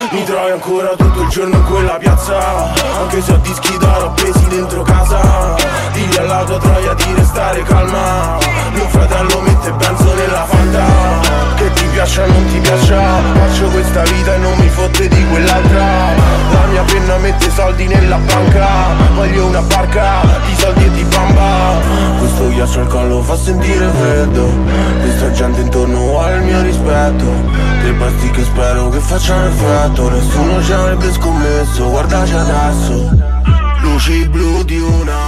Mi trovi ancora tutto il giorno in quella piazza, anche se ho dischi d'oro appesi dentro casa. Digli alla tua troia di restare calma, mio fratello mette benzo nella Fanta. Che ti piaccia o non ti piaccia, faccio questa vita e non mi fotte di quell'altra. La mia penna mette soldi nella banca, voglio una barca di soldi e di bamba. Questo ghiaccio al collo fa sentire freddo, questa gente intorno ha il mio rispetto. Tre basti che spero che facciano effetto, nessuno ci avrebbe scommesso, guardaci adesso. Luci blu di una